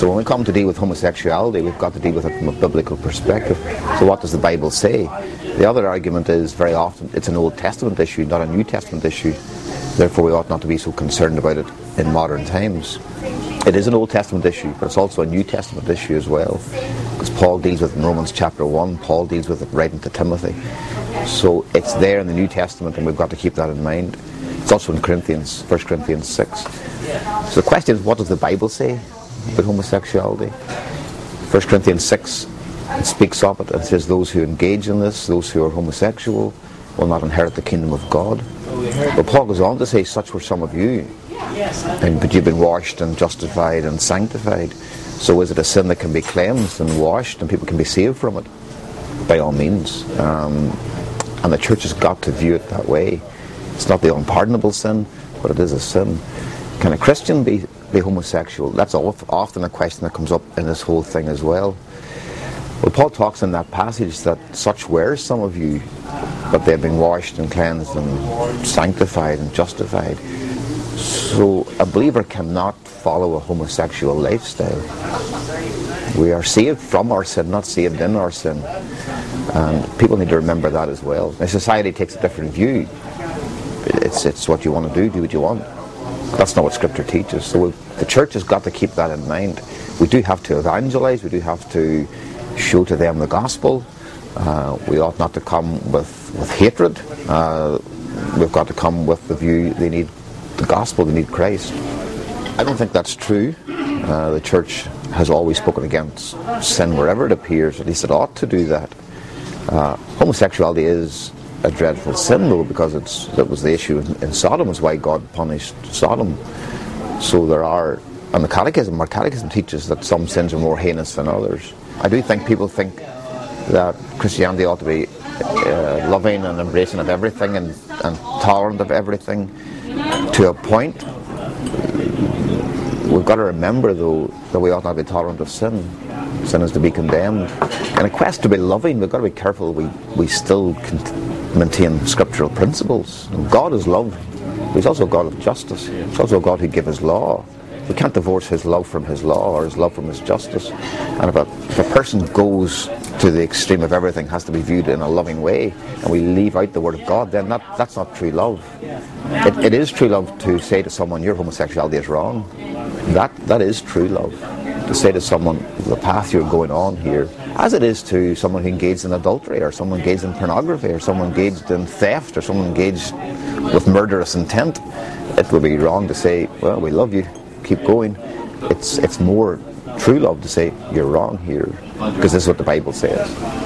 So when we come to deal with homosexuality, we've got to deal with it from a biblical perspective. So what does the Bible say? The other argument is very often it's an Old Testament issue, not a New Testament issue. Therefore we ought not to be so concerned about it in modern times. It is an Old Testament issue, but it's also a New Testament issue as well. Because Paul deals with it in Romans chapter 1, Paul deals with it writing to Timothy. So it's there in the New Testament, and we've got to keep that in mind. It's also in Corinthians, 1 Corinthians 6. So the question is, what does the Bible say about homosexuality? 1 Corinthians 6, it speaks of it, and it says those who engage in this, those who are homosexual, will not inherit the kingdom of God. But Paul goes on to say, such were some of you, but you've been washed and justified and sanctified. So is it a sin that can be cleansed and washed and people can be saved from it? By all means. And the church has got to view it that way. It's not the unpardonable sin, but it is a sin. Can a Christian be homosexual? That's often a question that comes up in this whole thing as well. Well, Paul talks in that passage that such were some of you, but they've been washed and cleansed and sanctified and justified. So a believer cannot follow a homosexual lifestyle. We are saved from our sin, not saved in our sin. And people need to remember that as well. Now, society takes a different view. It's what you want to do what you want. That's not what Scripture teaches. So the church has got to keep that in mind. We do have to evangelize. We do have to show to them the gospel. We ought not to come with hatred. We've got to come with the view they need the gospel, they need Christ. I don't think that's true. The church has always spoken against sin wherever it appears. At least it ought to do that. Homosexuality is a dreadful sin, though, because that was the issue in Sodom. Is why God punished Sodom. So there are, and our catechism teaches that some sins are more heinous than others. I do think people think that Christianity ought to be loving and embracing of everything and tolerant of everything to a point. We've got to remember, though, that we ought not be tolerant of sin. Sin is to be condemned. In a quest to be loving, we've got to be careful we still maintain scriptural principles. God is love. He's also a God of justice. He's also a God who gives his law. We can't divorce his love from his law or his love from his justice. And if a person goes to the extreme of everything has to be viewed in a loving way, and we leave out the word of God, then that's not true love. It is true love to say to someone, your homosexuality is wrong. That is true love. To say to someone, the path you're going on here, as it is to someone who engaged in adultery, or someone engaged in pornography, or someone engaged in theft, or someone engaged with murderous intent, it would be wrong to say, well, we love you, keep going. It's more true love to say, you're wrong here, because this is what the Bible says.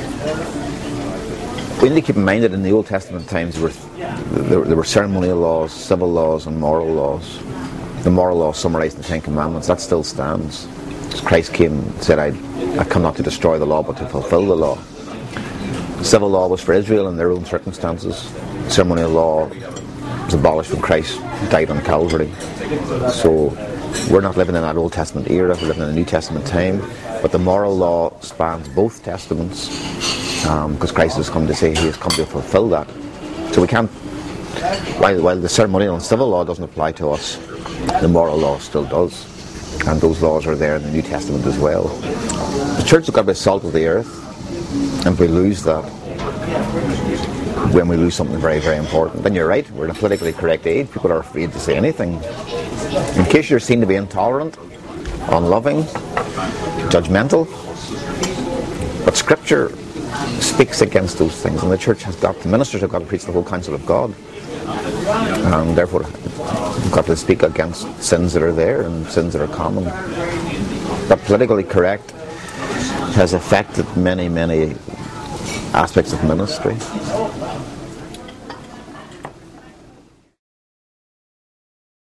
We need to keep in mind that in the Old Testament times there were ceremonial laws, civil laws, and moral laws. The moral law summarized in the Ten Commandments, that still stands. Christ came and said, I come not to destroy the law, but to fulfill the law. Civil law was for Israel in their own circumstances. Ceremonial law was abolished when Christ died on Calvary. So we're not living in that Old Testament era, we're living in a New Testament time. But the moral law spans both testaments, because Christ has come to say he has come to fulfill that. So we can't, while the ceremonial and civil law doesn't apply to us, the moral law still does. And those laws are there in the New Testament as well. The church has got to be salt of the earth, and if we lose that, when we lose something very, very important, then you're right, we're in a politically correct age, people are afraid to say anything. In case you're seen to be intolerant, unloving, judgmental, but Scripture speaks against those things, and the ministers have got to preach the whole counsel of God, and therefore we've got to speak against sins that are there and sins that are common. But politically correct has affected many, many aspects of ministry.